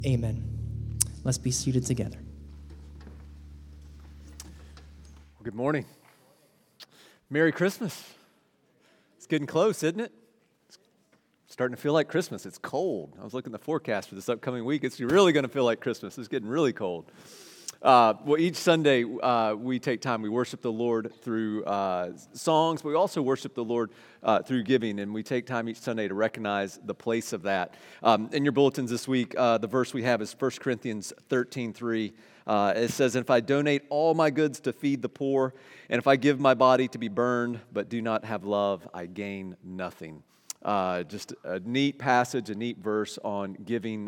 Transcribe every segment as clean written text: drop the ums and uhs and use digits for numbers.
Amen. Let's be seated together. Well, good morning. Merry Christmas. It's getting close, isn't it? It's starting to feel like Christmas. It's cold. I was looking at the forecast for this upcoming week. It's really going to feel like Christmas. It's getting really cold. Well, each Sunday we take time. We worship the Lord through songs, but we also worship the Lord through giving, and we take time each Sunday to recognize the place of that. In your bulletins this week, the verse we have is 1 Corinthians 13:3. It says, "If I donate all my goods to feed the poor, and if I give my body to be burned, but do not have love, I gain nothing." Just a neat passage, a neat verse on giving.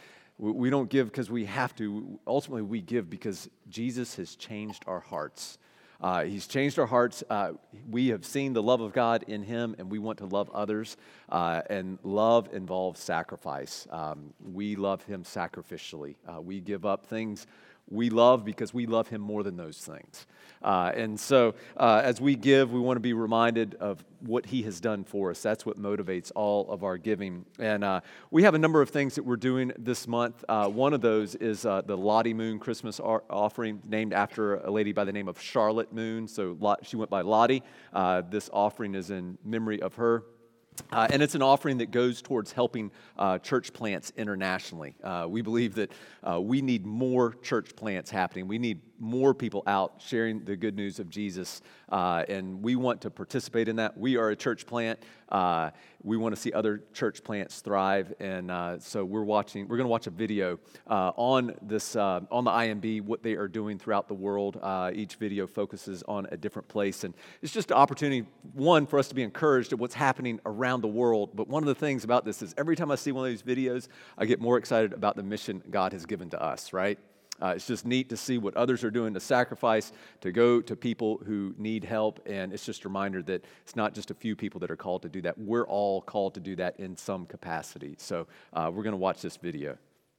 We don't give because we have to. Ultimately, we give because Jesus has changed our hearts. He's changed our hearts. We have seen the love of God in Him, and we want to love others. And love involves sacrifice. We love Him sacrificially. We give up things we love because we love Him more than those things. And so as we give, we want to be reminded of what He has done for us. That's what motivates all of our giving. And we have a number of things that we're doing this month. One of those is the Lottie Moon Christmas offering, named after a lady by the name of Charlotte Moon. So she went by Lottie. This offering is in memory of her. And it's an offering that goes towards helping church plants internationally. We believe that we need more church plants happening. We need more people out sharing the good news of Jesus, and we want to participate in that. We are a church plant. We want to see other church plants thrive, and so we're going to watch a video on this on the IMB, what they are doing throughout the world. Each video focuses on a different place, and it's just an opportunity, one, for us to be encouraged at what's happening around the world. But one of the things about this is every time I see one of these videos, I get more excited about the mission God has given to us, right? It's just neat to see what others are doing to sacrifice, to go to people who need help, and it's just a reminder that it's not just a few people that are called to do that. We're all called to do that in some capacity. So we're going to watch this video.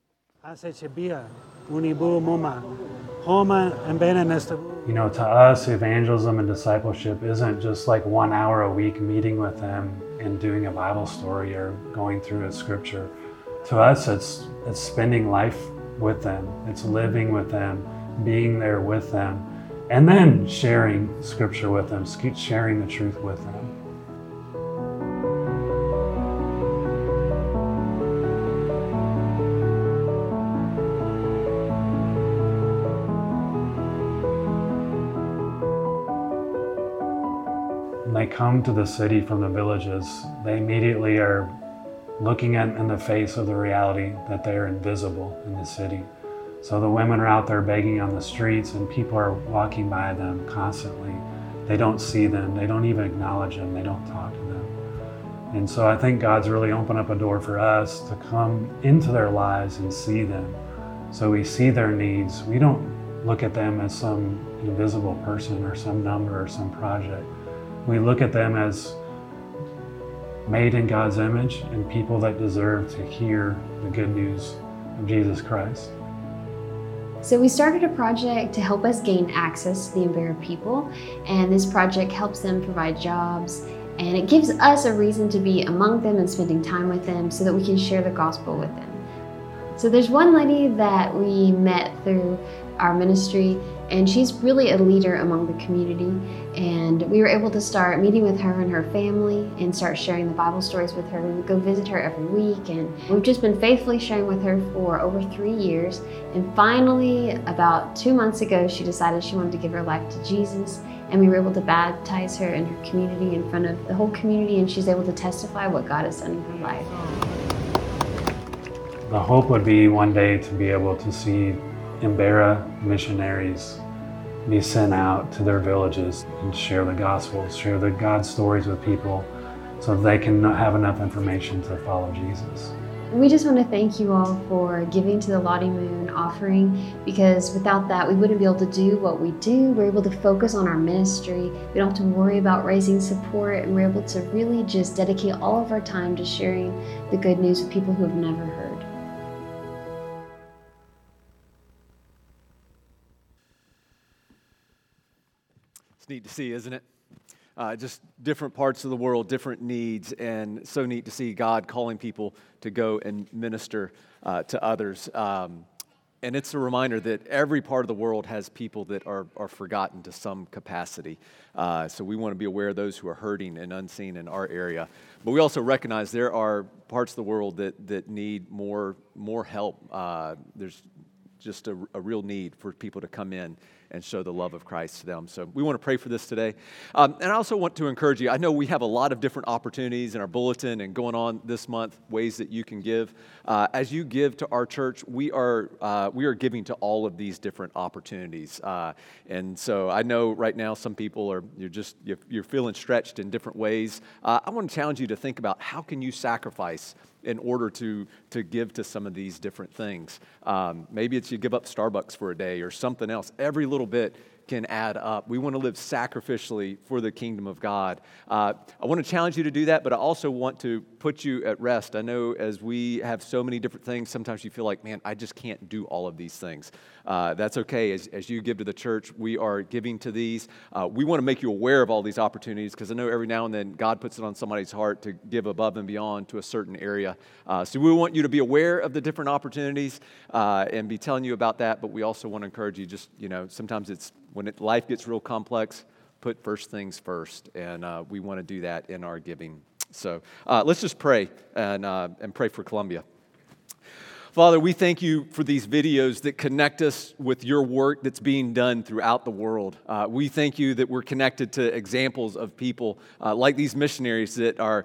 You know, to us, evangelism and discipleship isn't just like 1 hour a week meeting with them and doing a Bible story or going through a scripture. To us, it's spending life with them. It's living with them, being there with them, and then sharing scripture with them, sharing the truth with them. When they come to the city from the villages, they immediately are looking in the face of the reality that they're invisible in the city. So the women are out there begging on the streets, and people are walking by them constantly. They don't see them. They don't even acknowledge them. They don't talk to them. And so I think God's really opened up a door for us to come into their lives and see them. So we see their needs. We don't look at them as some invisible person or some number or some project. We look at them as made in God's image and people that deserve to hear the good news of Jesus Christ. So we started a project to help us gain access to the Embera people, and this project helps them provide jobs, and it gives us a reason to be among them and spending time with them so that we can share the gospel with them. So there's one lady that we met through our ministry, and she's really a leader among the community, and we were able to start meeting with her and her family and start sharing the Bible stories with her. We would go visit her every week, and we've just been faithfully sharing with her for over 3 years. And finally, about 2 months ago, she decided she wanted to give her life to Jesus, and we were able to baptize her in her community in front of the whole community, and she's able to testify what God has done in her life. The hope would be one day to be able to see Embera missionaries be sent out to their villages and share the gospel, share the God stories with people so they can have enough information to follow Jesus. We just want to thank you all for giving to the Lottie Moon offering, because without that we wouldn't be able to do what we do. We're able to focus on our ministry. We don't have to worry about raising support, and we're able to really just dedicate all of our time to sharing the good news with people who have never heard. It's neat to see, isn't it? just different parts of the world, different needs, and so neat to see God calling people to go and minister to others. And it's a reminder that every part of the world has people that are forgotten to some capacity. So we want to be aware of those who are hurting and unseen in our area. But we also recognize there are parts of the world that need more help. There's just a real need for people to come in and show the love of Christ to them. So we want to pray for this today. And I also want to encourage you. I know we have a lot of different opportunities in our bulletin and going on this month, ways that you can give. As you give to our church, we are giving to all of these different opportunities. And so I know right now some people you're feeling stretched in different ways. I want to challenge you to think about how can you sacrifice in order to give to some of these different things. Maybe it's you give up Starbucks for a day or something else. Every little bit can add up. We want to live sacrificially for the kingdom of God. I want to challenge you to do that, but I also want to put you at rest. I know as we have so many different things, sometimes you feel like, man, I just can't do all of these things. That's okay. As you give to the church, we are giving to these. We want to make you aware of all these opportunities because I know every now and then God puts it on somebody's heart to give above and beyond to a certain area. So we want you to be aware of the different opportunities and be telling you about that, but we also want to encourage you sometimes it's when life gets real complex, put first things first, and we want to do that in our giving. So let's just pray and pray for Columbia. Father, we thank you for these videos that connect us with your work that's being done throughout the world. We thank you that we're connected to examples of people like these missionaries that are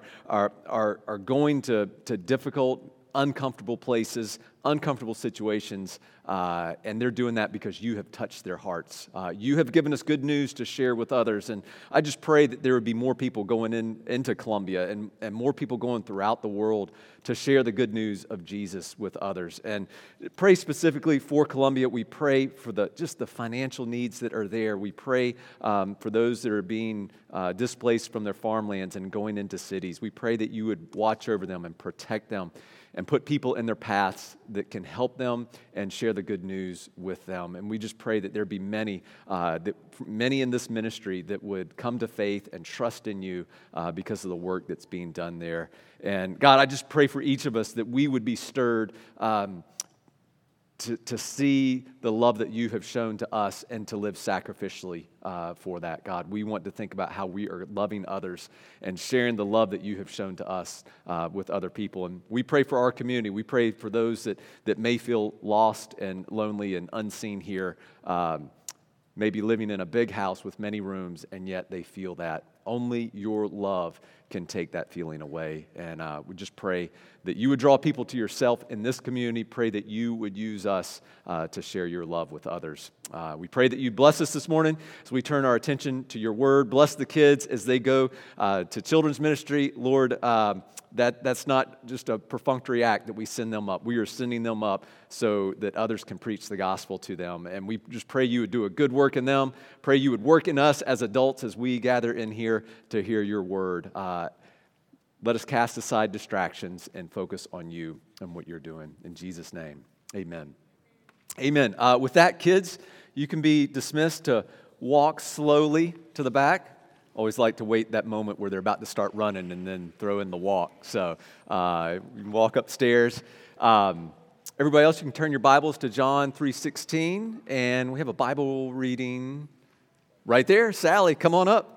going to difficult, uncomfortable places, uncomfortable situations, and they're doing that because you have touched their hearts. You have given us good news to share with others, and I just pray that there would be more people going into Columbia and more people going throughout the world to share the good news of Jesus with others. And pray specifically for Columbia. We pray for the financial needs that are there. We pray for those that are being displaced from their farmlands and going into cities. We pray that you would watch over them and protect them and put people in their paths that can help them and share the good news with them. And we just pray that there be many in this ministry that would come to faith and trust in you because of the work that's being done there. And God, I just pray for each of us that we would be stirred to see the love that you have shown to us and to live sacrificially for that, God. We want to think about how we are loving others and sharing the love that you have shown to us with other people. And we pray for our community. We pray for those that may feel lost and lonely and unseen here, maybe living in a big house with many rooms, and yet they feel that. Only your love can take that feeling away. And we just pray that you would draw people to yourself in this community. Pray that you would use us to share your love with others. We pray that you bless us this morning as we turn our attention to your word. Bless the kids as they go to children's ministry. Lord, that's not just a perfunctory act that we send them up. We are sending them up so that others can preach the gospel to them. And we just pray you would do a good work in them. Pray you would work in us as adults as we gather in here to hear your word. Let us cast aside distractions and focus on you and what you're doing. In Jesus' name, amen. Amen. With that, kids, you can be dismissed to walk slowly to the back. Always like to wait that moment where they're about to start running and then throw in the walk. So you can walk upstairs. Everybody else, you can turn your Bibles to John 3:16, and we have a Bible reading right there. Sally, come on up.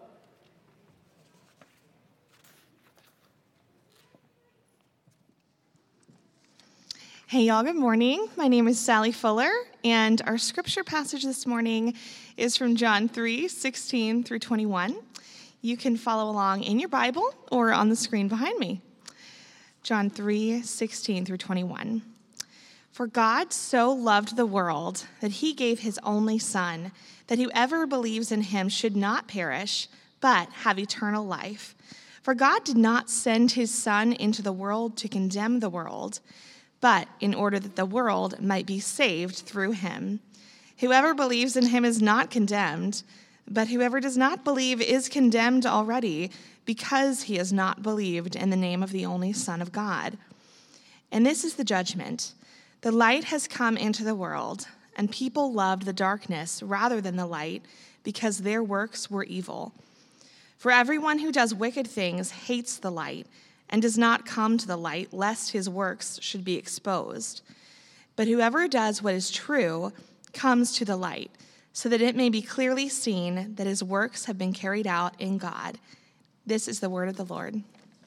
Hey y'all, good morning. My name is Sally Fuller, and our scripture passage this morning is from John 3:16 through 21. You can follow along in your Bible or on the screen behind me. John 3:16 through 21. For God so loved the world that he gave his only Son, that whoever believes in him should not perish, but have eternal life. For God did not send his Son into the world to condemn the world, but in order that the world might be saved through him. Whoever believes in him is not condemned, but whoever does not believe is condemned already, because he has not believed in the name of the only Son of God. And this is the judgment. The light has come into the world, and people loved the darkness rather than the light, because their works were evil. For everyone who does wicked things hates the light and does not come to the light, lest his works should be exposed. But whoever does what is true comes to the light, so that it may be clearly seen that his works have been carried out in God. This is the word of the Lord.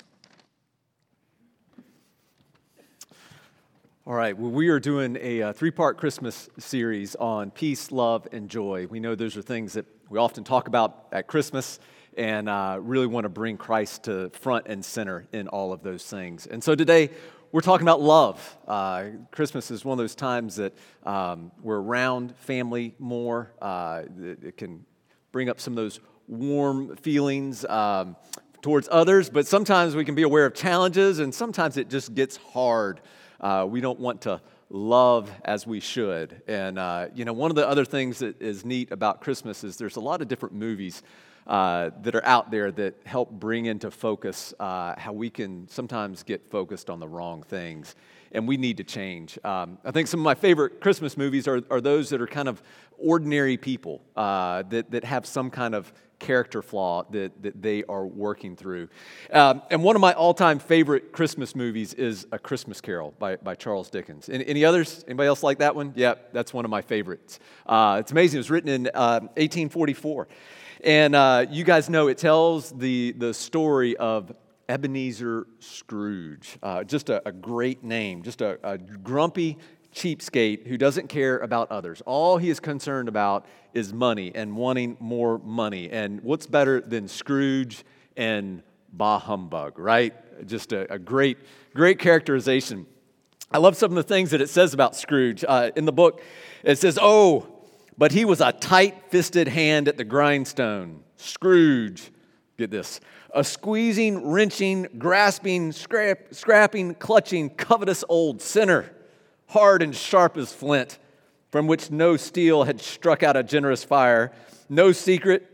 All right, well, we are doing a three-part Christmas series on peace, love, and joy. We know those are things that we often talk about at Christmas, and really want to bring Christ to front and center in all of those things. And so today, we're talking about love. Christmas is one of those times that we're around family more. It can bring up some of those warm feelings towards others, but sometimes we can be aware of challenges, and sometimes it just gets hard. We don't want to love as we should. And, one of the other things that is neat about Christmas is there's a lot of different movies that are out there that help bring into focus how we can sometimes get focused on the wrong things, and we need to change. I think some of my favorite Christmas movies are those that are kind of ordinary people that have some kind of character flaw that they are working through. And one of my all-time favorite Christmas movies is A Christmas Carol by Charles Dickens. Any others? Anybody else like that one? Yeah, that's one of my favorites. It's amazing. It was written in 1844. And you guys know it tells the story of Ebenezer Scrooge. Just a great name. Just a grumpy cheapskate who doesn't care about others. All he is concerned about is money and wanting more money. And what's better than Scrooge and bah humbug, right? Just a great characterization. I love some of the things that it says about Scrooge. In the book, it says, "Oh, but he was a tight-fisted hand at the grindstone. Scrooge," get this, "a squeezing, wrenching, grasping, scrapping, clutching, covetous old sinner, hard and sharp as flint, from which no steel had struck out a generous fire, secret,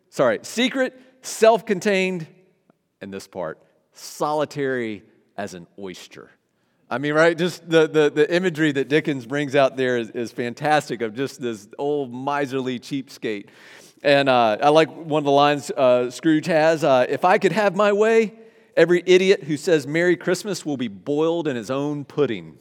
self-contained," and this part, "solitary as an oyster." I mean, right, just the imagery that Dickens brings out there is fantastic, of just this old miserly cheapskate. And I like one of the lines Scrooge has, "If I could have my way, every idiot who says Merry Christmas will be boiled in his own pudding."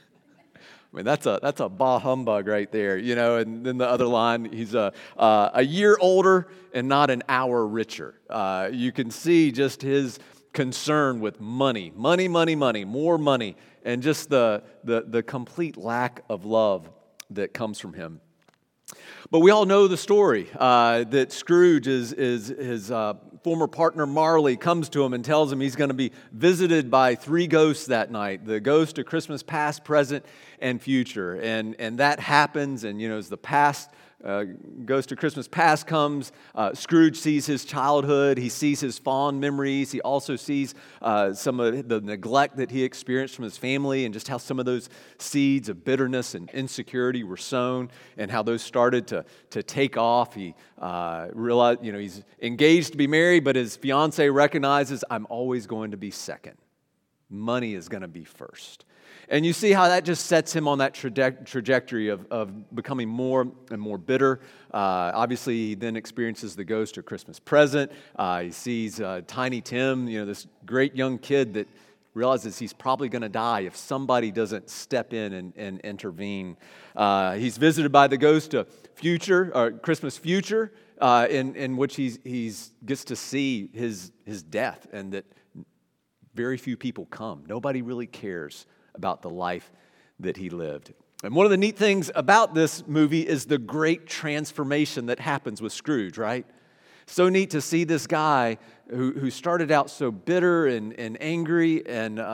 I mean, that's a bah humbug right there, And then the other line, he's a year older and not an hour richer. You can see just his concern with money, more money, and just the complete lack of love that comes from him. But we all know the story that Scrooge is his former partner Marley comes to him and tells him he's going to be visited by 3 ghosts that night, the ghost of Christmas past, present, and future. And that happens, and as the past ghost of Christmas past comes, Scrooge sees his childhood, he sees his fond memories, he also sees some of the neglect that he experienced from his family, and just how some of those seeds of bitterness and insecurity were sown, and how those started to take off. He realized, he's engaged to be married, but his fiance recognizes, "I'm always going to be second. Money is going to be first." And you see how that just sets him on that trajectory of becoming more and more bitter. Obviously, he then experiences the ghost of Christmas present. He sees Tiny Tim, this great young kid that realizes he's probably going to die if somebody doesn't step in and intervene. He's visited by the ghost of Christmas future, in which he gets to see his death, and that very few people come. Nobody really cares about the life that he lived. And one of the neat things about this movie is the great transformation that happens with Scrooge, right? So neat to see this guy who started out so bitter and angry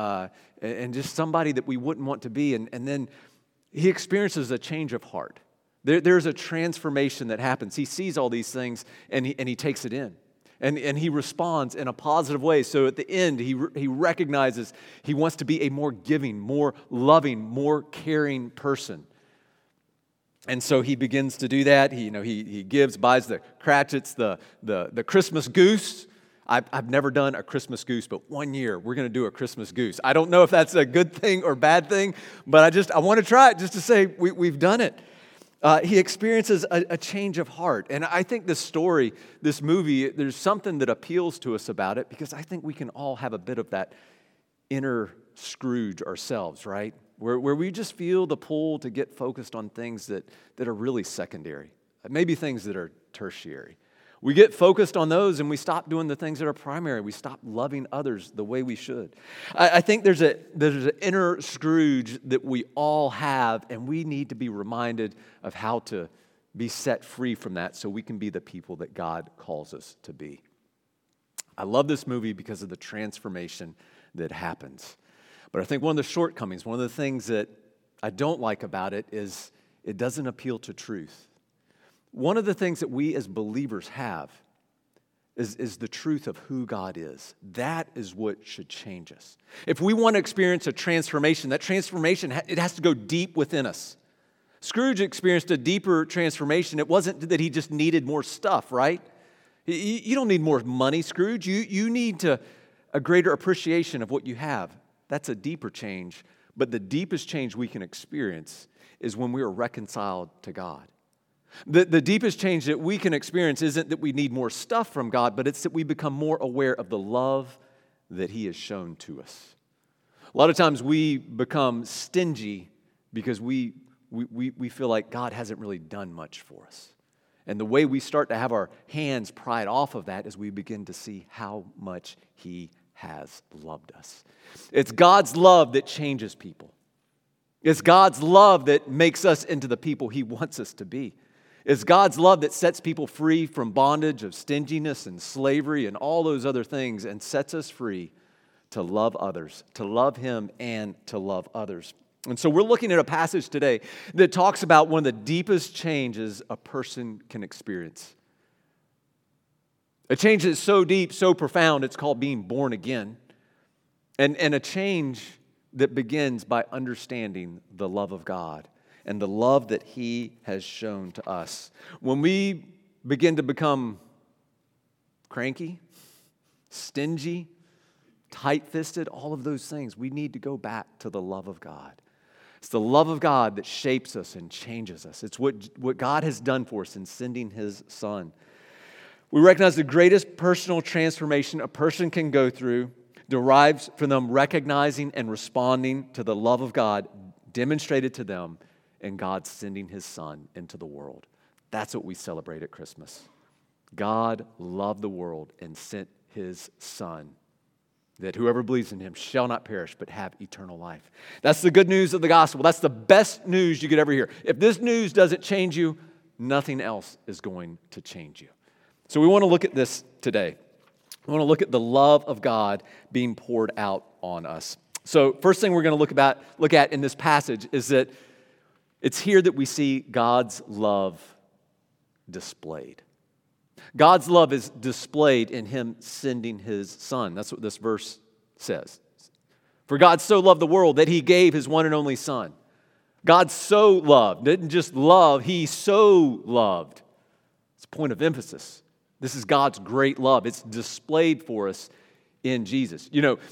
and just somebody that we wouldn't want to be, and then he experiences a change of heart. There's a transformation that happens. He sees all these things and he takes it in. And he responds in a positive way. So at the end, he recognizes he wants to be a more giving, more loving, more caring person. And so he begins to do that. He gives, buys the Cratchits, the Christmas goose. I've never done a Christmas goose, but one year we're going to do a Christmas goose. I don't know if that's a good thing or bad thing, but I want to try it just to say we've done it. He experiences a change of heart. And I think this story, this movie, there's something that appeals to us about it because I think we can all have a bit of that inner Scrooge ourselves, right? Where we just feel the pull to get focused on things that are really secondary, maybe things that are tertiary. We get focused on those and we stop doing the things that are primary. We stop loving others the way we should. I think there's an inner Scrooge that we all have, and we need to be reminded of how to be set free from that so we can be the people that God calls us to be. I love this movie because of the transformation that happens. But I think one of the shortcomings, one of the things that I don't like about it is it doesn't appeal to truth. One of the things that we as believers have is the truth of who God is. That is what should change us. If we want to experience a transformation, that transformation, it has to go deep within us. Scrooge experienced a deeper transformation. It wasn't that he just needed more stuff, right? You don't need more money, Scrooge. You need a greater appreciation of what you have. That's a deeper change. But the deepest change we can experience is when we are reconciled to God. The deepest change that we can experience isn't that we need more stuff from God, but it's that we become more aware of the love that He has shown to us. A lot of times we become stingy because we feel like God hasn't really done much for us. And the way we start to have our hands pried off of that is we begin to see how much He has loved us. It's God's love that changes people. It's God's love that makes us into the people He wants us to be. It's God's love that sets people free from bondage of stinginess and slavery and all those other things and sets us free to love others, to love Him and to love others. And so we're looking at a passage today that talks about one of the deepest changes a person can experience. A change that's so deep, so profound, it's called being born again. And a change that begins by understanding the love of God and the love that He has shown to us. When we begin to become cranky, stingy, tight-fisted, all of those things, we need to go back to the love of God. It's the love of God that shapes us and changes us. It's what God has done for us in sending His Son. We recognize the greatest personal transformation a person can go through derives from them recognizing and responding to the love of God demonstrated to them in God sending His Son into the world. That's what we celebrate at Christmas. God loved the world and sent His Son, that whoever believes in Him shall not perish but have eternal life. That's the good news of the gospel. That's the best news you could ever hear. If this news doesn't change you, nothing else is going to change you. So we want to look at this today. We want to look at the love of God being poured out on us. So first thing we're going to look at in this passage is that it's here that we see God's love displayed. God's love is displayed in Him sending His Son. That's what this verse says. For God so loved the world that He gave His one and only Son. God so loved, didn't just love, He so loved. It's a point of emphasis. This is God's great love. It's displayed for us in Jesus. You know,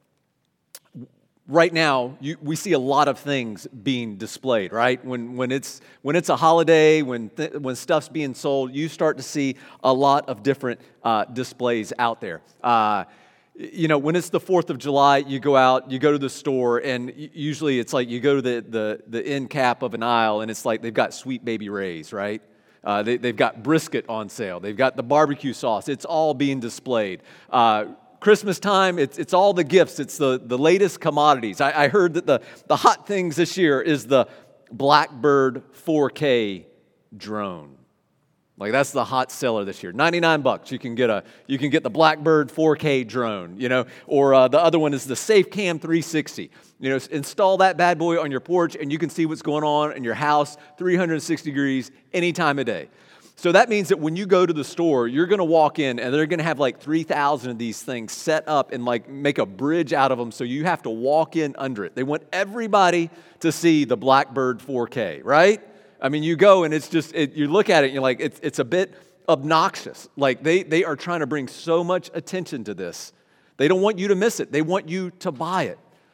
right now, we see a lot of things being displayed, right? When it's a holiday, when stuff's being sold, you start to see a lot of different displays out there. You know, when it's the 4th of July, you go out, you go to the store, and usually it's like you go to the end cap of an aisle, and it's like they've got Sweet Baby Ray's, right? They've got brisket on sale. They've got the barbecue sauce. It's all being displayed. Christmas time, it's all the gifts. It's the latest commodities. I heard that the hot things this year is the Blackbird 4K drone. Like that's the hot seller this year. $99 you can get the Blackbird 4K drone, you know, or the other one is the SafeCam 360. You know, install that bad boy on your porch and you can see what's going on in your house 360 degrees any time of day. So that means that when you go to the store, you're going to walk in and they're going to have like 3,000 of these things set up and like make a bridge out of them so you have to walk in under it. They want everybody to see the Blackbird 4K, right? I mean, you go and it's just, you look at it and you're like, it's a bit obnoxious. Like they are trying to bring so much attention to this. They don't want you to miss it. They want you to buy it.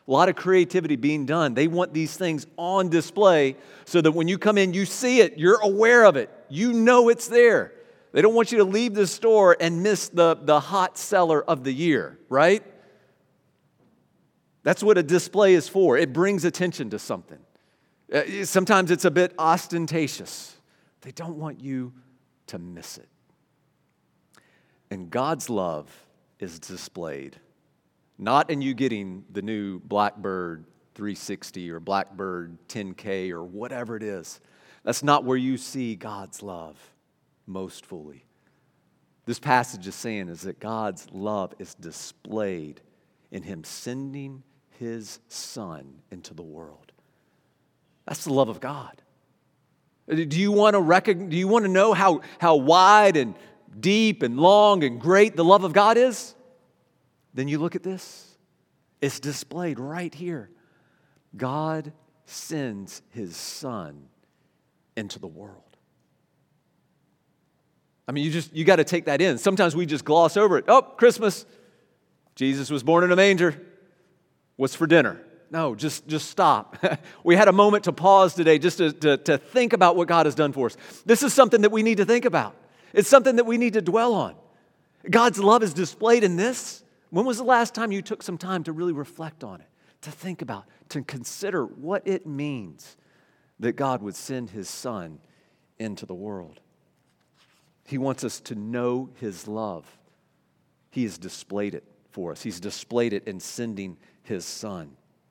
a lot of creativity being done. They want these things on display so that when you come in, you see it, you're aware of it, you know it's there. They don't want you to leave the store and miss the hot seller of the year, right? That's what a display is for. It brings attention to something. Sometimes it's a bit ostentatious. They don't want you to miss it. And God's love is displayed, not in you getting the new Blackbird 360 or Blackbird 10K or whatever it is. That's not where you see God's love most fully. This passage is saying is that God's love is displayed in Him sending His Son into the world. That's the love of God. Do you want to know how wide and deep and long and great the love of God is? Then you look at this. It's displayed right here. God sends His Son into the world. I mean, you got to take that in. Sometimes we just gloss over it. Oh, Christmas. Jesus was born in a manger. What's for dinner? No, just stop. We had a moment to pause today just to think about what God has done for us. This is something that we need to think about. It's something that we need to dwell on. God's love is displayed in this. When was the last time you took some time to really reflect on it, to think about, to consider what it means that God would send His Son into the world? He wants us to know His love. He has displayed it for us. He's displayed it in sending His Son.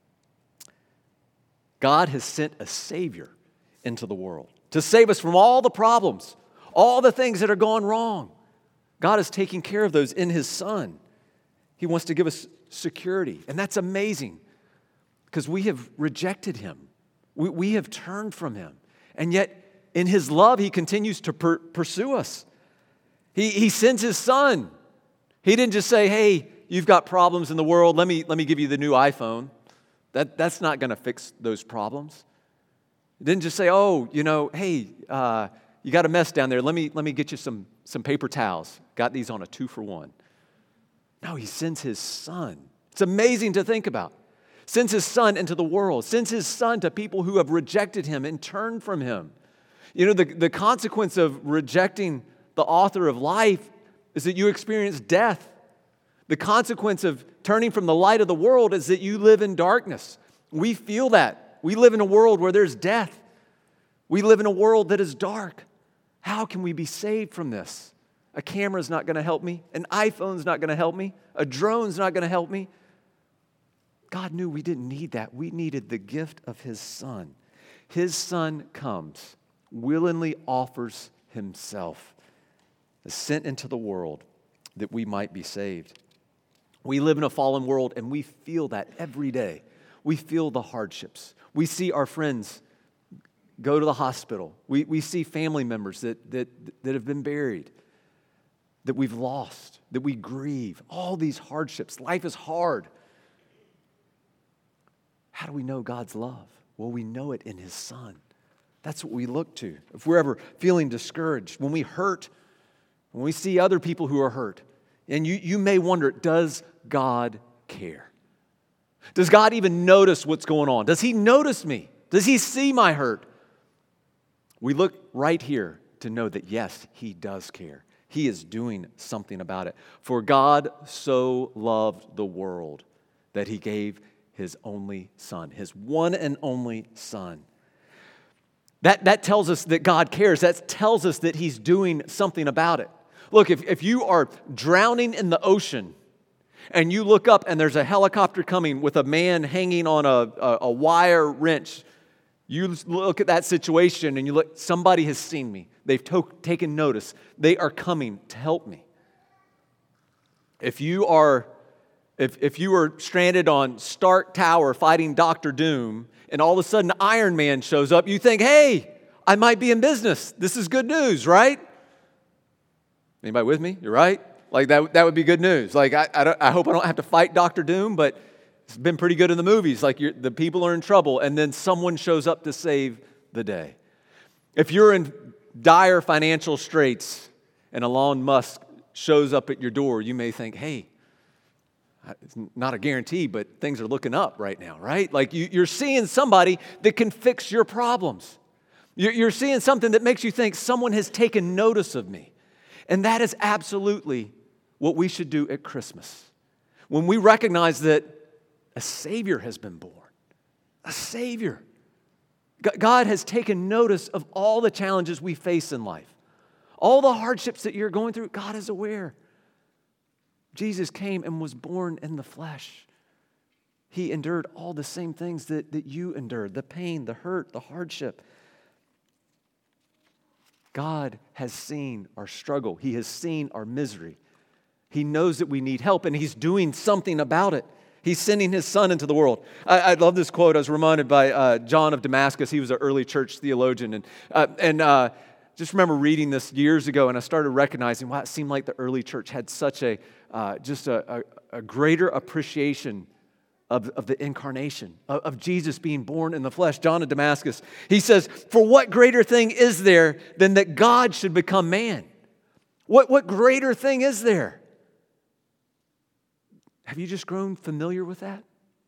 God has sent a Savior into the world to save us from all the problems, all the things that are gone wrong. God is taking care of those in His Son. He wants to give us security, and that's amazing because we have rejected Him. We have turned from Him, and yet in His love, He continues to pursue us. He sends His Son. He didn't just say, hey, you've got problems in the world, let me give you the new iPhone. That's not going to fix those problems. He didn't just say, hey, you got a mess down there. Let me get you some paper towels. Got these on a 2-for-1. No, He sends His Son. It's amazing to think about. Sends His Son into the world. Sends His Son to people who have rejected Him and turned from Him. You know, the consequence of rejecting the author of life is that you experience death. The consequence of turning from the light of the world is that you live in darkness. We feel that. We live in a world where there's death. We live in a world that is dark. How can we be saved from this? A camera's not going to help me. An iPhone's not going to help me. A drone's not going to help me. God knew we didn't need that. We needed the gift of His Son. His Son comes, willingly offers Himself, is sent into the world that we might be saved. We live in a fallen world, and we feel that every day. We feel the hardships. We see our friends go to the hospital. We see family members that have been buried, that we've lost, that we grieve. All these hardships. Life is hard. How do we know God's love? Well, we know it in His Son. That's what we look to. If we're ever feeling discouraged, when we hurt, when we see other people who are hurt, and you may wonder, does God care? Does God even notice what's going on? Does He notice me? Does He see my hurt? We look right here to know that yes, He does care. He is doing something about it. For God so loved the world that He gave His only Son, His one and only Son. That tells us that God cares. That tells us that He's doing something about it. Look, if you are drowning in the ocean and you look up and there's a helicopter coming with a man hanging on a wire wrench, you look at that situation and you look, somebody has seen me. They've taken notice. They are coming to help me. If you are stranded on Stark Tower fighting Dr. Doom and all of a sudden Iron Man shows up, you think, hey, I might be in business. This is good news, right? Anybody with me? You're right? Like that would be good news. Like I hope I don't have to fight Dr. Doom, but it's been pretty good in the movies. Like the people are in trouble and then someone shows up to save the day. If you're in dire financial straits and Elon Musk shows up at your door, you may think, hey, It's not a guarantee, but things are looking up right now, right? Like you're seeing somebody that can fix your problems. You're seeing something that makes you think someone has taken notice of me. And that is absolutely what we should do at Christmas. When we recognize that a Savior has been born, a Savior. God has taken notice of all the challenges we face in life. All the hardships that you're going through, God is aware. Jesus came and was born in the flesh. He endured all the same things that you endured, the pain, the hurt, the hardship. God has seen our struggle. He has seen our misery. He knows that we need help, and He's doing something about it. He's sending His Son into the world. I love this quote. I was reminded by John of Damascus. He was an early church theologian. And just remember reading this years ago, and I started recognizing, wow, it seemed like the early church had such a greater appreciation of the incarnation, of Jesus being born in the flesh. John of Damascus, he says, "For what greater thing is there than that God should become man?" What greater thing is there? Have you just grown familiar with that?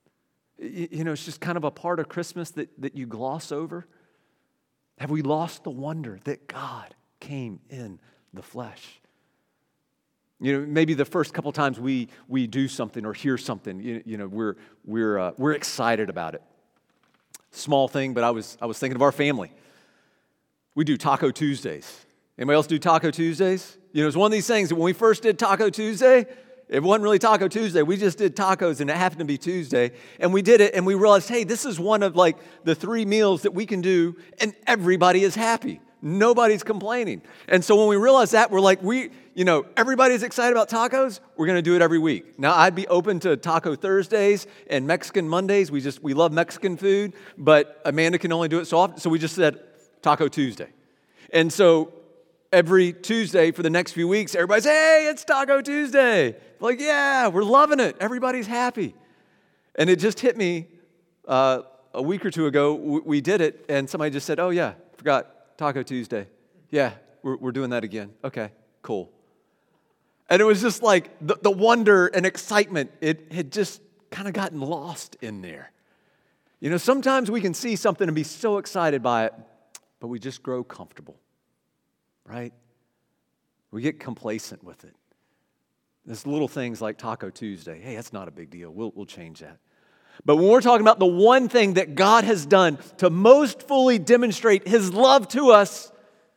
You know, it's just kind of a part of Christmas that you gloss over. Have we lost the wonder that God came in the flesh? You know, maybe the first couple times we do something or hear something, you know, we're excited about it. Small thing, but I was thinking of our family. We do Taco Tuesdays. Anybody else do Taco Tuesdays? You know, it's one of these things that when we first did Taco Tuesday, it wasn't really Taco Tuesday. We just did tacos, and it happened to be Tuesday. And we did it, and we realized, hey, this is one of like the 3 meals that we can do, and everybody is happy. Nobody's complaining. And so when we realized that, we're like, everybody's excited about tacos. We're going to do it every week. Now, I'd be open to Taco Thursdays and Mexican Mondays. We love Mexican food, but Amanda can only do it so often. So we just said Taco Tuesday. And so every Tuesday for the next few weeks, everybody's, hey, it's Taco Tuesday. Like, yeah, we're loving it. Everybody's happy. And it just hit me a week or two ago. We did it, and somebody just said, oh, yeah, forgot Taco Tuesday. Yeah, we're doing that again. Okay, cool. And it was just like the wonder and excitement, it had just kind of gotten lost in there. You know, sometimes we can see something and be so excited by it, but we just grow comfortable. Right? We get complacent with it. There's little things like Taco Tuesday. Hey, that's not a big deal. We'll change that. But when we're talking about the one thing that God has done to most fully demonstrate His love to us,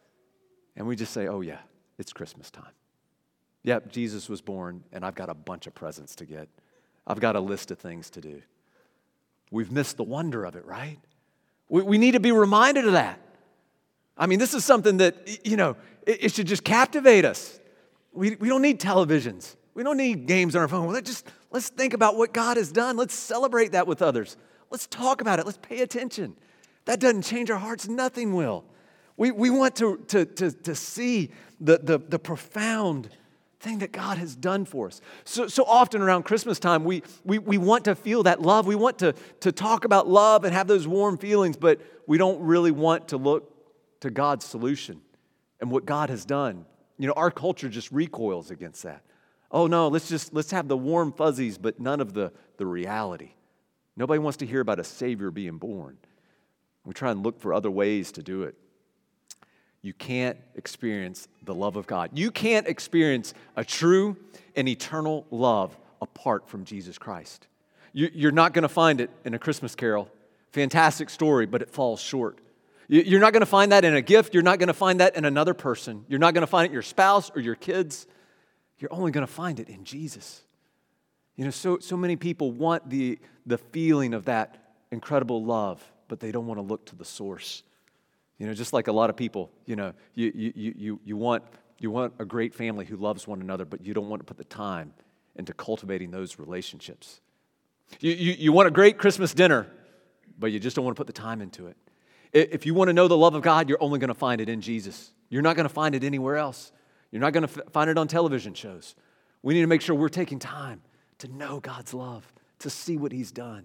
and we just say, oh yeah, it's Christmas time. Yep, Jesus was born, and I've got a bunch of presents to get. I've got a list of things to do. We've missed the wonder of it, right? We need to be reminded of that. I mean, this is something that, you know, it should just captivate us. We don't need televisions. We don't need games on our phone. Let's think about what God has done. Let's celebrate that with others. Let's talk about it. Let's pay attention. That doesn't change our hearts. Nothing will. We want to see the profound thing that God has done for us. So often around Christmas time, we want to feel that love. We want to talk about love and have those warm feelings, but we don't really want to look to God's solution and what God has done. You know, our culture just recoils against that. Oh no, let's have the warm fuzzies, but none of the reality. Nobody wants to hear about a Savior being born. We try and look for other ways to do it. You can't experience the love of God. You can't experience a true and eternal love apart from Jesus Christ. You're not going to find it in A Christmas Carol. Fantastic story, but it falls short. You're not going to find that in a gift. You're not going to find that in another person. You're not going to find it in your spouse or your kids. You're only going to find it in Jesus. You know, so many people want the feeling of that incredible love, but they don't want to look to the source. You know, just like a lot of people, you know, you want a great family who loves one another, but you don't want to put the time into cultivating those relationships. You want a great Christmas dinner, but you just don't want to put the time into it. If you want to know the love of God, you're only going to find it in Jesus. You're not going to find it anywhere else. You're not going to find it on television shows. We need to make sure we're taking time to know God's love, to see what He's done,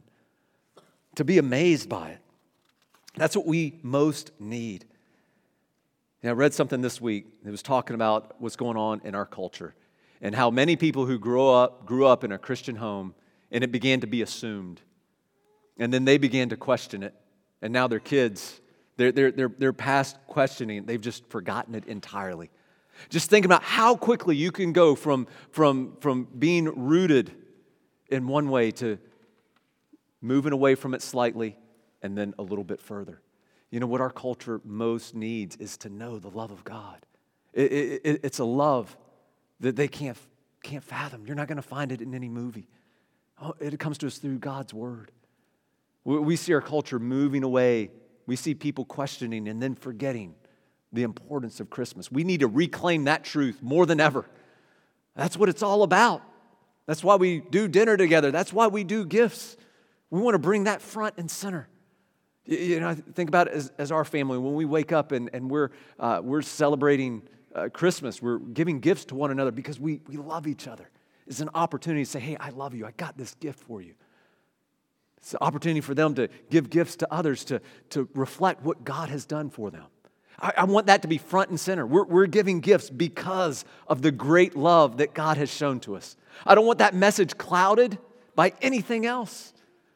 to be amazed by it. That's what we most need. And I read something this week that was talking about what's going on in our culture. and how many people who grew up in a Christian home, and it began to be assumed. And then they began to question it, and now their kids, they're past questioning it. They've just forgotten it entirely. Just think about how quickly you can go from being rooted in one way to moving away from it slightly and then a little bit further. You know what our culture most needs is to know the love of God. It's a love that they can't fathom. You're not going to find it in any movie. Oh, it comes to us through God's Word. We see our culture moving away. We see people questioning and then forgetting the importance of Christmas. We need to reclaim that truth more than ever. That's what it's all about. That's why we do dinner together. That's why we do gifts. We want to bring that front and center. You know, think about it as our family. When we wake up and we're celebrating Christmas, we're giving gifts to one another because we love each other. It's an opportunity to say, hey, I love you. I got this gift for you. It's an opportunity for them to give gifts to others to reflect what God has done for them. I want that to be front and center. We're giving gifts because of the great love that God has shown to us. I don't want that message clouded by anything else.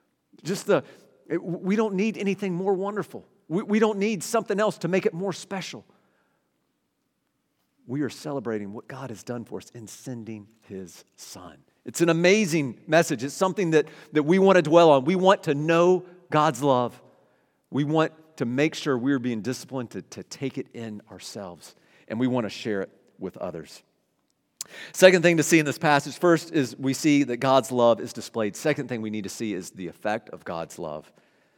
We don't need anything more wonderful. We don't need something else to make it more special. We are celebrating what God has done for us in sending His Son. It's an amazing message. It's something that we want to dwell on. We want to know God's love. We want to make sure we're being disciplined to take it in ourselves. And we want to share it with others. Second thing to see in this passage, first is we see that God's love is displayed. Second thing we need to see is the effect of God's love.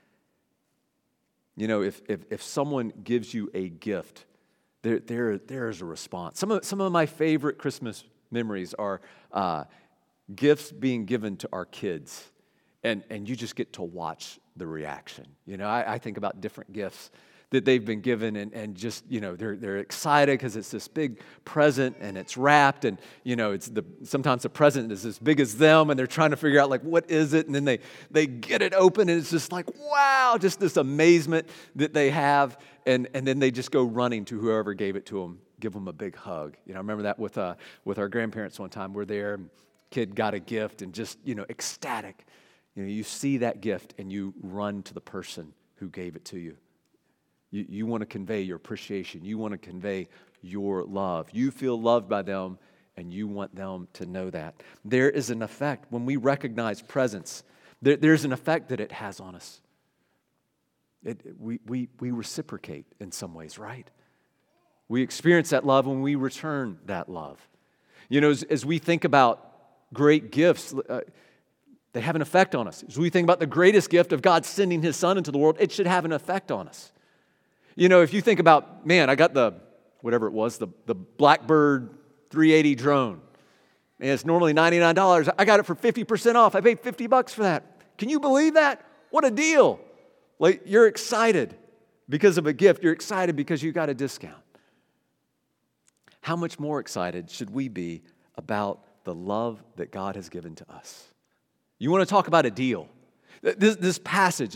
You know, if someone gives you a gift, there is a response. Some of my favorite Christmas memories are gifts being given to our kids, and you just get to watch the reaction. You know, I think about different gifts that they've been given, and just, you know, they're excited because it's this big present and it's wrapped, and, you know, sometimes the present is as big as them, and they're trying to figure out, like, what is it? And then they get it open, and it's just like, wow, just this amazement that they have, and then they just go running to whoever gave it to them, give them a big hug. You know, I remember that with our grandparents one time. We're there, and kid got a gift, and just, you know, ecstatic. You know, you see that gift, and you run to the person who gave it to you. You want to convey your appreciation. You want to convey your love. You feel loved by them, and you want them to know that. There is an effect when we recognize presence. There's an effect that it has on us. We reciprocate in some ways, right? We experience that love when we return that love. You know, as we think about great gifts, they have an effect on us. As we think about the greatest gift of God sending His Son into the world, it should have an effect on us. You know, if you think about, man, I got the Blackbird 380 drone, and it's normally $99. I got it for 50% off. I paid $50 for that. Can you believe that? What a deal. Like, you're excited because of a gift. You're excited because you got a discount. How much more excited should we be about the love that God has given to us? You want to talk about a deal? This passage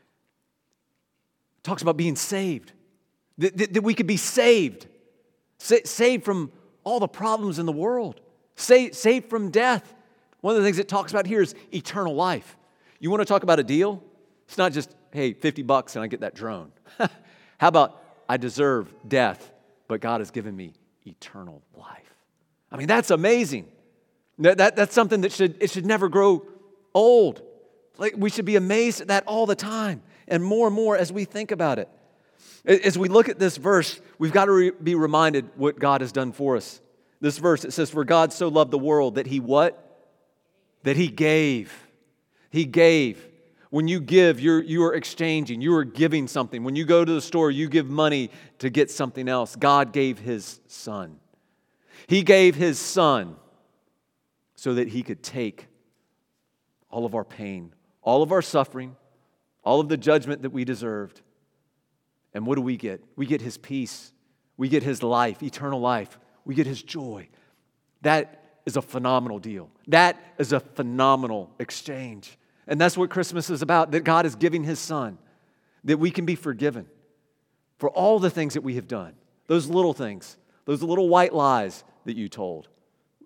talks about being saved, that we could be saved from all the problems in the world, saved from death. One of the things it talks about here is eternal life. You want to talk about a deal? It's not just, hey, $50 and I get that drone. How about I deserve death, but God has given me eternal life? I mean, that's amazing. That's something that should never grow old. Like, we should be amazed at that all the time, and more as we think about it. As we look at this verse, we've got to be reminded what God has done for us. This verse, it says, "For God so loved the world that He" what? That He gave. He gave. When you give, you are exchanging. You are giving something. When you go to the store, you give money to get something else. God gave His Son. He gave His Son so that He could take all of our pain, all of our suffering, all of the judgment that we deserved. And what do we get? We get His peace. We get His life, eternal life. We get His joy. That is a phenomenal deal. That is a phenomenal exchange. And that's what Christmas is about, that God is giving His Son, that we can be forgiven for all the things that we have done. Those little things, those little white lies that you told.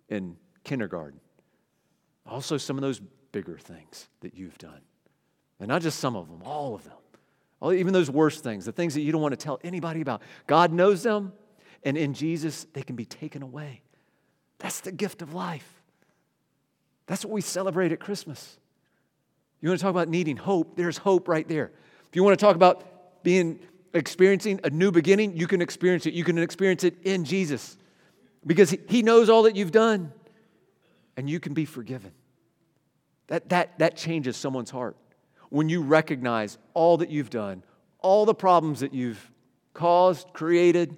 in kindergarten. Also some of those bigger things that you've done. And not just some of them, all of them. Even those worst things, the things that you don't want to tell anybody about. God knows them, and in Jesus, they can be taken away. That's the gift of life. That's what we celebrate at Christmas. You want to talk about needing hope? There's hope right there. If you want to talk about experiencing a new beginning, you can experience it. You can experience it in Jesus because He knows all that you've done, and you can be forgiven. That changes someone's heart. When you recognize all that you've done, all the problems that you've caused, created,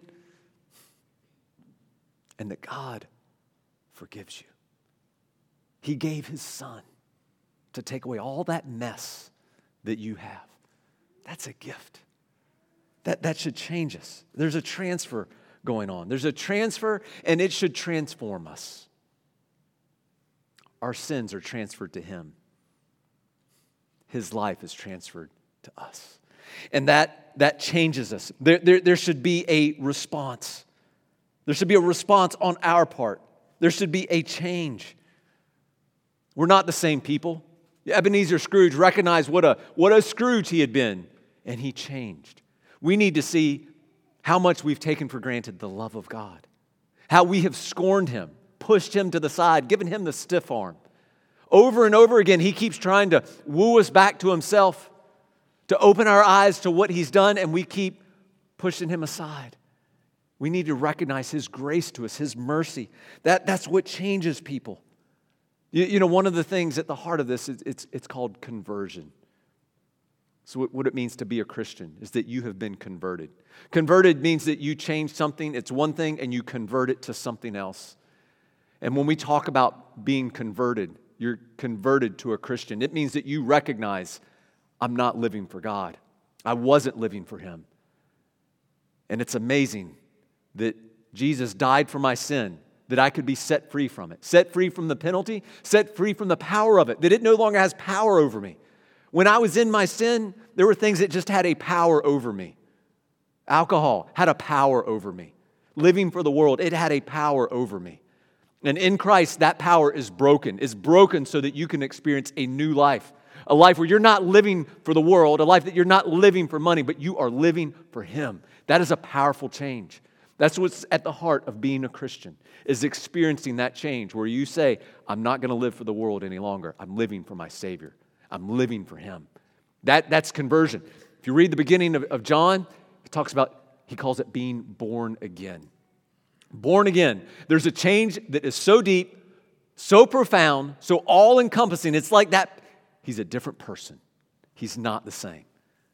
and that God forgives you. He gave His Son to take away all that mess that you have. That's a gift. That should change us. There's a transfer going on. There's a transfer, and it should transform us. Our sins are transferred to Him. His life is transferred to us. And that changes us. There should be a response. There should be a response on our part. There should be a change. We're not the same people. Ebenezer Scrooge recognized what a Scrooge he had been, and he changed. We need to see how much we've taken for granted the love of God, how we have scorned Him, pushed Him to the side, given Him the stiff arm. Over and over again, He keeps trying to woo us back to Himself, to open our eyes to what He's done, and we keep pushing Him aside. We need to recognize His grace to us, His mercy. That's what changes people. You know, one of the things at the heart of this is it's called conversion. So what it means to be a Christian is that you have been converted. Converted means that you change something, it's one thing, and you convert it to something else. And when we talk about being converted, you're converted to a Christian. It means that you recognize, I'm not living for God. I wasn't living for Him. And it's amazing that Jesus died for my sin, that I could be set free from it, set free from the penalty, set free from the power of it, that it no longer has power over me. When I was in my sin, there were things that just had a power over me. Alcohol had a power over me. Living for the world, it had a power over me. And in Christ, that power is broken. It's broken so that you can experience a new life. A life where you're not living for the world, a life that you're not living for money, but you are living for Him. That is a powerful change. That's what's at the heart of being a Christian, is experiencing that change where you say, I'm not going to live for the world any longer. I'm living for my Savior. I'm living for Him. That's conversion. If you read the beginning of John, he calls it being born again. Born again. There's a change that is so deep, so profound, so all-encompassing. It's like that. He's a different person. He's not the same.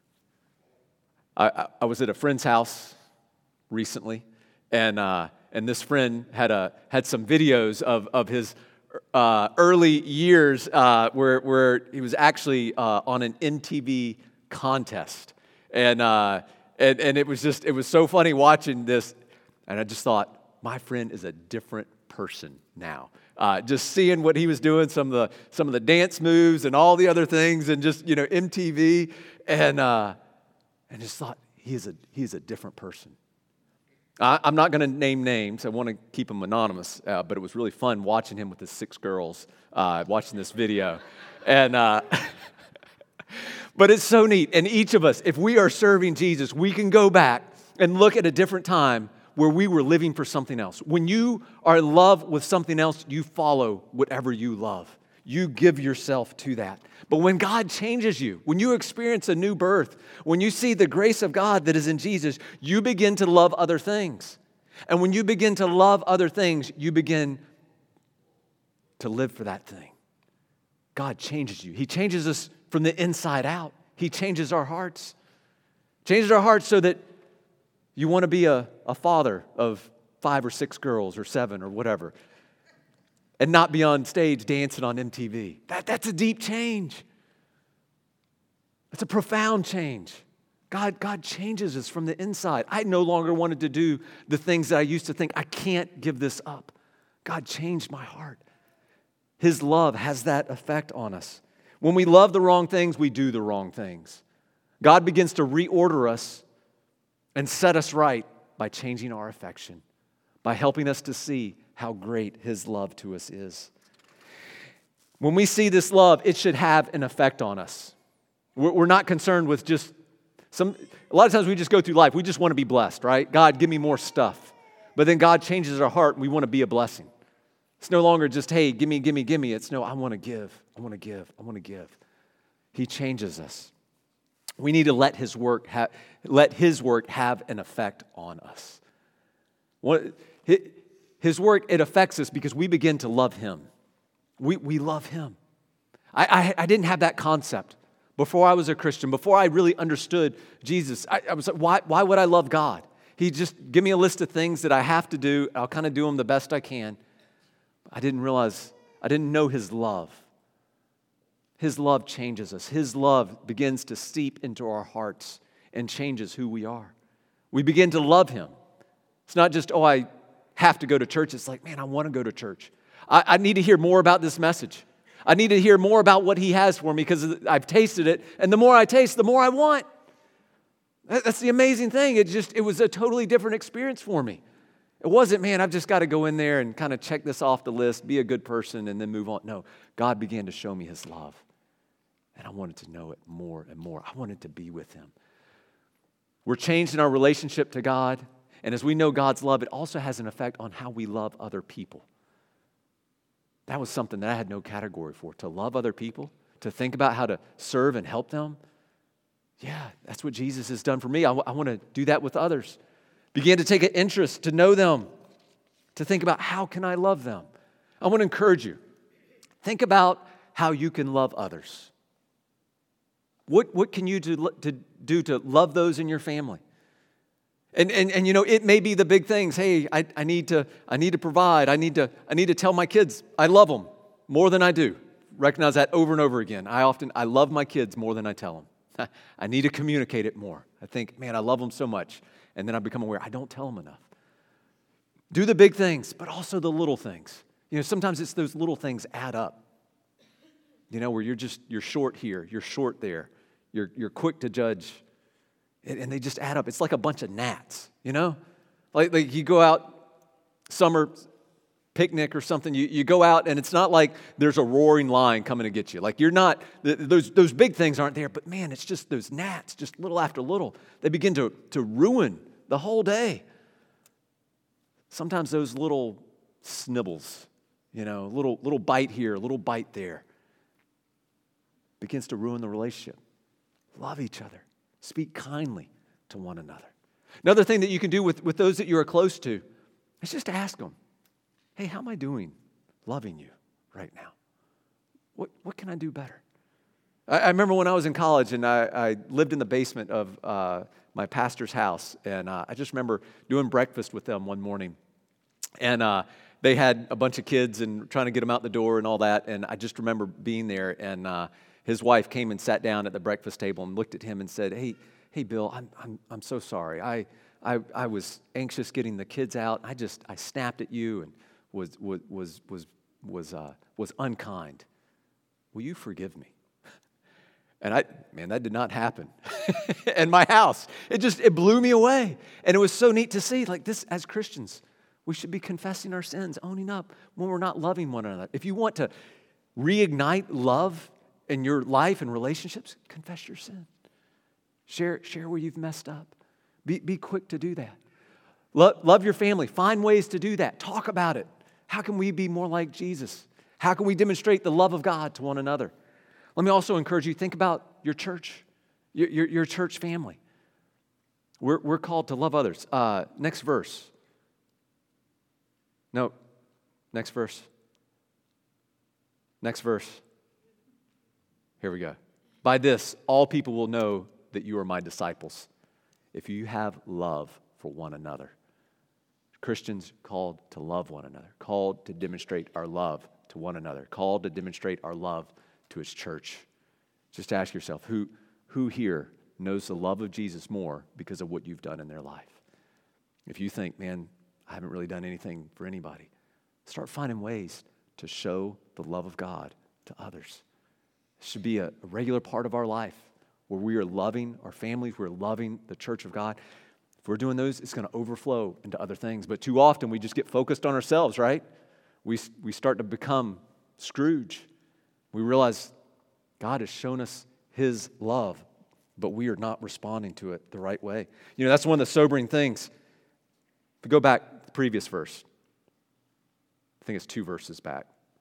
I was at a friend's house recently, and this friend had some videos of his early years where he was actually on an MTV contest, and it was so funny watching this, and I just thought, my friend is a different person now. Just seeing what he was doing, some of the dance moves and all the other things, and just MTV, and just thought he is a different person. I'm not going to name names. I want to keep him anonymous, but it was really fun watching him with his 6 girls, watching this video, and. But it's so neat. And each of us, if we are serving Jesus, we can go back and look at a different time where we were living for something else. When you are in love with something else, you follow whatever you love. You give yourself to that. But when God changes you, when you experience a new birth, when you see the grace of God that is in Jesus, you begin to love other things. And when you begin to love other things, you begin to live for that thing. God changes you. He changes us from the inside out. He changes our hearts. Changes our hearts so that you want to be a father of 5 or 6 girls or 7 or whatever, and not be on stage dancing on MTV. That's a deep change. That's a profound change. God changes us from the inside. I no longer wanted to do the things that I used to think, I can't give this up. God changed my heart. His love has that effect on us. When we love the wrong things, we do the wrong things. God begins to reorder us and set us right by changing our affection, by helping us to see how great his love to us is. When we see this love, it should have an effect on us. We're not concerned with just a lot of times we just go through life. We just want to be blessed, right? God, give me more stuff. But then God changes our heart and we want to be a blessing. It's no longer just, hey, give me. It's no, I want to give. He changes us. We need to let his work have an effect on us. His work, it affects us because we begin to love him. We love him. I didn't have that concept before I was a Christian, before I really understood Jesus. I was like, why would I love God? He just give me a list of things that I have to do. I'll kind of do them the best I can. I didn't know his love. His love changes us. His love begins to seep into our hearts and changes who we are. We begin to love him. It's not just, I have to go to church. It's like, man, I want to go to church. I need to hear more about this message. I need to hear more about what he has for me because I've tasted it. And the more I taste, the more I want. That's the amazing thing. It was a totally different experience for me. It wasn't, man, I've just got to go in there and kind of check this off the list, be a good person, and then move on. No, God began to show me his love. And I wanted to know it more and more. I wanted to be with him. We're changed in our relationship to God. And as we know God's love, it also has an effect on how we love other people. That was something that I had no category for. To love other people, to think about how to serve and help them. Yeah, that's what Jesus has done for me. I want to do that with others. Begin to take an interest, to know them, to think about how can I love them. I want to encourage you. Think about how you can love others. What can you do to love those in your family? And it may be the big things. Hey, I need to provide. I need to tell my kids I love them more than I do. Recognize that over and over again. I love my kids more than I tell them. I need to communicate it more. I think, man, I love them so much. And then I become aware, I don't tell them enough. Do the big things, but also the little things. Sometimes it's those little things add up. Where you're short here, you're short there. You're quick to judge. And they just add up. It's like a bunch of gnats, Like you go out, summer picnic or something, you go out and it's not like there's a roaring lion coming to get you. Like you're not, those big things aren't there, but man, it's just those gnats, just little after little. They begin to ruin the whole day. Sometimes those little snibbles, little bite here, a little bite there, begins to ruin the relationship. Love each other. Speak kindly to one another. Another thing that you can do with those that you are close to is just ask them, hey, how am I doing loving you right now? What can I do better? I remember when I was in college and I lived in the basement of my pastor's house, and I just remember doing breakfast with them one morning. And they had a bunch of kids and trying to get them out the door and all that, and I just remember being there, and his wife came and sat down at the breakfast table and looked at him and said, Hey, Bill, I'm so sorry. I was anxious getting the kids out. I snapped at you and was unkind. Will you forgive me? And that did not happen. In my house, it blew me away. And it was so neat to see, like this, as Christians, we should be confessing our sins, owning up when we're not loving one another. If you want to reignite love in your life and relationships, confess your sin. Share where you've messed up. Be quick to do that. Love your family. Find ways to do that. Talk about it. How can we be more like Jesus? How can we demonstrate the love of God to one another? Let me also encourage you, think about your church, your church family. We're called to love others. Next verse. No, next verse. Next verse. Here we go. By this, all people will know that you are my disciples, if you have love for one another. Christians called to love one another, called to demonstrate our love to one another, called to demonstrate our love to his church. Just ask yourself, who here knows the love of Jesus more because of what you've done in their life? If you think, man, I haven't really done anything for anybody, start finding ways to show the love of God to others. It should be a regular part of our life where we are loving our families, we're loving the church of God. If we're doing those, it's going to overflow into other things. But too often we just get focused on ourselves, right? We start to become Scrooge. We realize God has shown us His love, but we are not responding to it the right way. You know, that's one of the sobering things. If we go back to the previous verse, I think it's 2 verses back.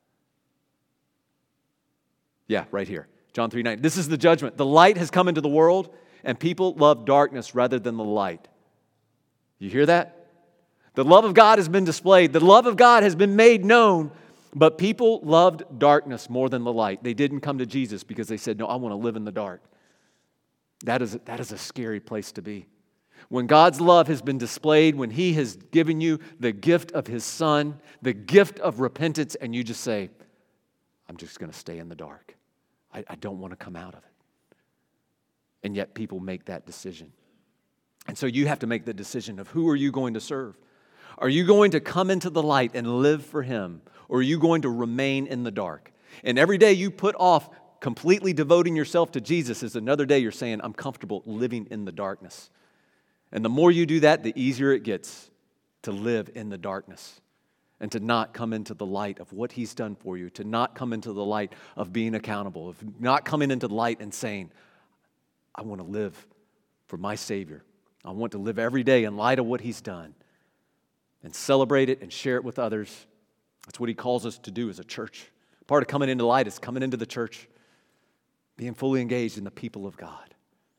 Yeah, right here. John 3:9. This is the judgment. The light has come into the world, and people love darkness rather than the light. You hear that? The love of God has been displayed. The love of God has been made known, but people loved darkness more than the light. They didn't come to Jesus because they said, no, I want to live in the dark. That is a scary place to be. When God's love has been displayed, when He has given you the gift of His Son, the gift of repentance, and you just say, I'm just going to stay in the dark. I don't want to come out of it. And yet people make that decision. And so you have to make the decision of who are you going to serve? Are you going to come into the light and live for Him? Or are you going to remain in the dark? And every day you put off completely devoting yourself to Jesus is another day you're saying, I'm comfortable living in the darkness. And the more you do that, the easier it gets to live in the darkness and to not come into the light of what He's done for you, to not come into the light of being accountable, of not coming into the light and saying, I want to live for my Savior. I want to live every day in light of what He's done and celebrate it and share it with others. That's what He calls us to do as a church. Part of coming into light is coming into the church, being fully engaged in the people of God.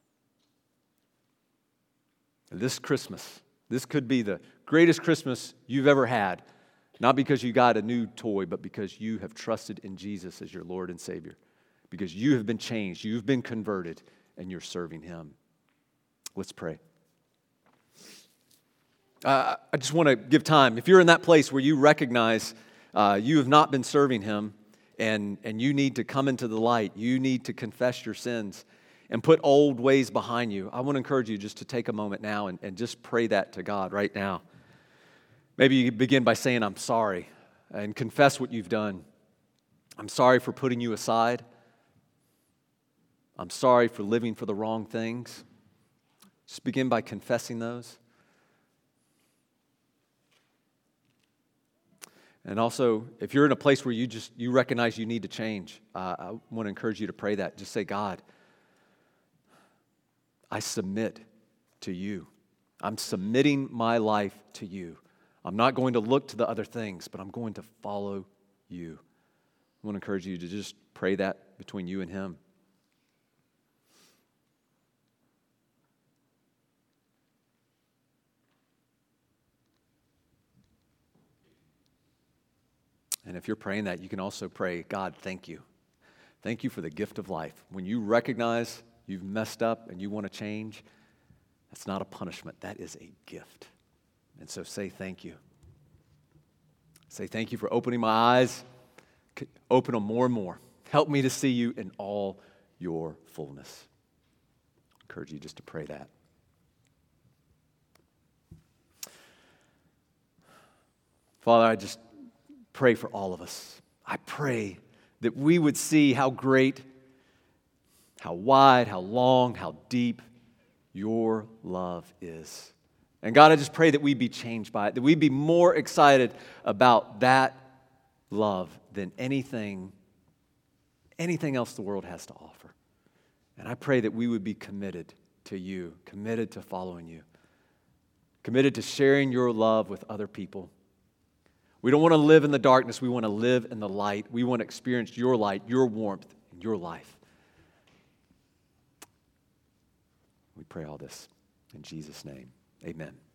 This Christmas, this could be the greatest Christmas you've ever had, not because you got a new toy, but because you have trusted in Jesus as your Lord and Savior, because you have been changed, you've been converted, and you're serving Him. Let's pray. I just want to give time. If you're in that place where you recognize you have not been serving Him and you need to come into the light, you need to confess your sins and put old ways behind you, I want to encourage you just to take a moment now and just pray that to God right now. Maybe you begin by saying, I'm sorry, and confess what you've done. I'm sorry for putting you aside. I'm sorry for living for the wrong things. Just begin by confessing those. And also, if you're in a place where you recognize you need to change, I want to encourage you to pray that. Just say, God, I submit to you. I'm submitting my life to you. I'm not going to look to the other things, but I'm going to follow you. I want to encourage you to just pray that between you and Him. And if you're praying that, you can also pray, God, thank you. Thank you for the gift of life. When you recognize you've messed up and you want to change, that's not a punishment. That is a gift. And so say thank you. Say thank you for opening my eyes. Open them more and more. Help me to see you in all your fullness. I encourage you just to pray that. Father, I just pray for all of us. I pray that we would see how great, how wide, how long, how deep your love is. And God, I just pray that we'd be changed by it, that we'd be more excited about that love than anything else the world has to offer. And I pray that we would be committed to you, committed to following you, committed to sharing your love with other people. We don't want to live in the darkness. We want to live in the light. We want to experience your light, your warmth, and your life. We pray all this in Jesus' name. Amen.